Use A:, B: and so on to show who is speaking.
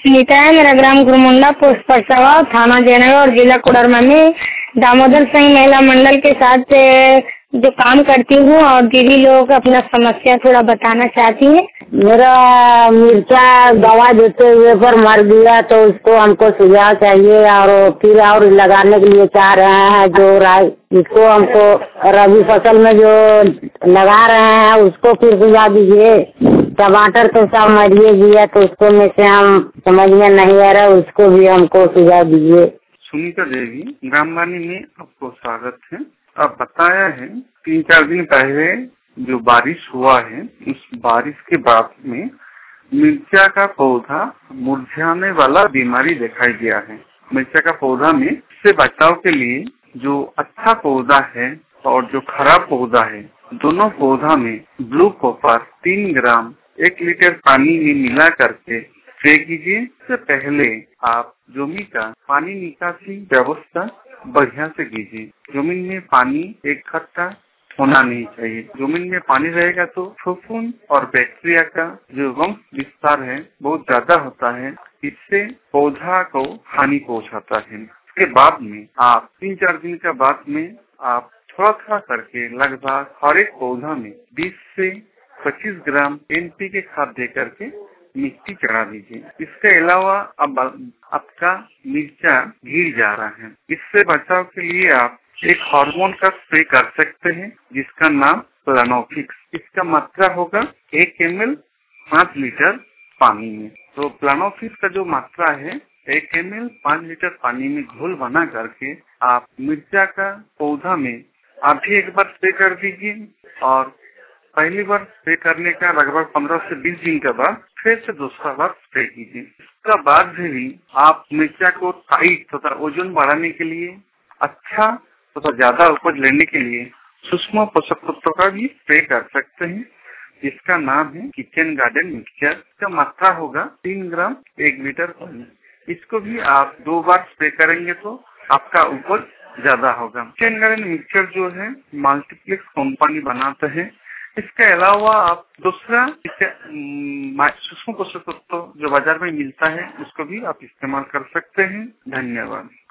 A: सुनीता है, मेरा ग्राम गुरुमुंडा, पोस्ट परसावा, थाना जयनगर और जिला कोडरमा में दामोदर सिंह महिला मंडल के साथ जो काम करती हूँ और दीदी लोग अपना समस्या थोड़ा बताना चाहती है।
B: मेरा मिर्चा दवा देते हुए पर मर गया, तो उसको हमको सुझाव चाहिए और फिर और लगाने के लिए चाह रहे हैं। जो इसको हमको रबी फसल में जो लगा रहे हैं उसको फिर सुझाव दीजिए। टमाटर तो सब मरिए गया, तो उसको में से हम समझ में नहीं आ रहा, उसको भी हमको सुझाव दीजिए।
C: सुनीता देवी, ग्रामवाणी में आपको स्वागत है। अब बताया है 3-4 दिन पहले जो बारिश हुआ है, उस बारिश के बाद में मिर्चा का पौधा मुरझाने वाला बीमारी दिखाई दिया है। मिर्चा का पौधा में इससे बचाव के लिए जो अच्छा पौधा है और जो खराब पौधा है, दोनों पौधा में ब्लू कॉपर 3 ग्राम 1 लीटर पानी में मिला करके स्प्रे कीजिए। इससे पहले आप जमीन का पानी निकासी व्यवस्था बढ़िया से कीजिए। जमीन में पानी इकट्ठा होना नहीं चाहिए। जमीन में पानी रहेगा तो फफूंद और बैक्टीरिया का जो वंश विस्तार है बहुत ज्यादा होता है, इससे पौधा को हानि पहुंचाता है। इसके बाद में आप 3-4 दिन के बाद में आप थोड़ा थोड़ा करके लगभग हर एक पौधा में 20 से 25 ग्राम NPK खाद दे करके मिट्टी चढ़ा दीजिए। इसके अलावा अब आपका मिर्चा गिर जा रहा है, इससे बचाव के लिए आप एक हार्मोन का स्प्रे कर सकते हैं जिसका नाम प्लानोफिक्स। इसका मात्रा होगा 1 ml 5 लीटर पानी में। तो प्लानोफिक्स का जो मात्रा है 1 ml 5 लीटर पानी में घोल बना करके आप मिर्चा का पौधा में आप भी एक बार स्प्रे कर दीजिए और पहली बार स्प्रे करने का लगभग 15 से 20 दिन के बाद फिर से दूसरा बार स्प्रे कीजिए। इसका बाद भी आप मिर्चा को टाइट तथा वजन बढ़ाने के लिए, अच्छा तथा ज्यादा उपज लेने के लिए सूक्ष्म पोषक तत्व का भी स्प्रे कर सकते हैं, जिसका नाम है किचन गार्डन मिक्सचर। इसका मात्रा होगा 3 ग्राम 1 लीटर पानी। इसको भी आप 2 बार स्प्रे करेंगे तो आपका उपज ज्यादा होगा। किचन गार्डन मिक्सचर जो है मल्टीप्लेक्स कंपनी बनाते हैं। इसके अलावा आप दूसरा सूक्ष्म पोषक तत्व जो बाजार में मिलता है उसको भी आप इस्तेमाल कर सकते हैं। धन्यवाद।